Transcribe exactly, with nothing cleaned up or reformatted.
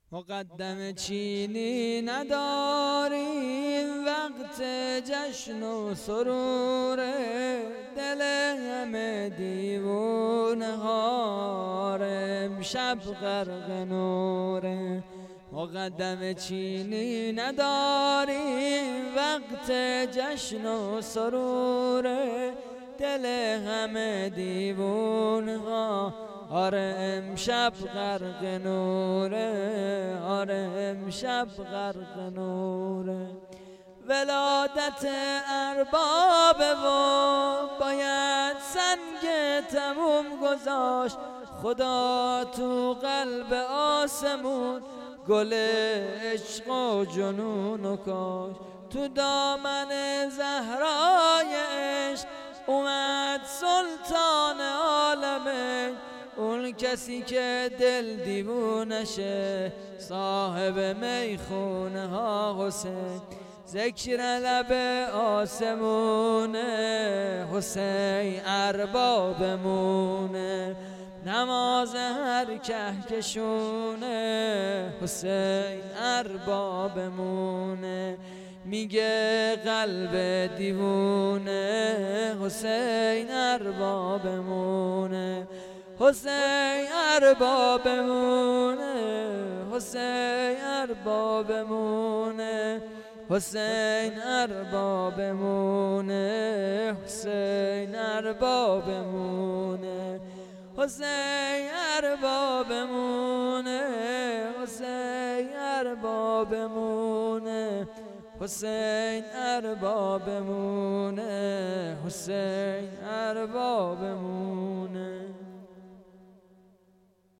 مقدم چینی نداریم، وقت جشن و سرور دل همه دیوانه ها امشب غرق نوره. مقدم چینی نداریم، وقت جشن و سرور دل همه دیوانه ها آره امشب غرق نوره، آره امشب غرق نوره. ولادت ارباب و باید سنگ تموم گذاشت، خدا تو قلب آسمون گل عشق و جنون و کاش. تو دامن زهرای عشق اومد سلطان عالمه، اون کسی که دل دیوونشه صاحب میخونه ها حسین. ذکر لب آسمونه حسین اربابمونه، نماز هر کهکشونه حسین اربابمونه. میگه قلب دیوونه حسین اربابمونه، حسین اربابمونه، حسین اربابمونه، حسین اربابمونه، حسین اربابمونه، حسین اربابمونه، حسین اربابمونه، حسین اربابمونه، حسین اربابمونه.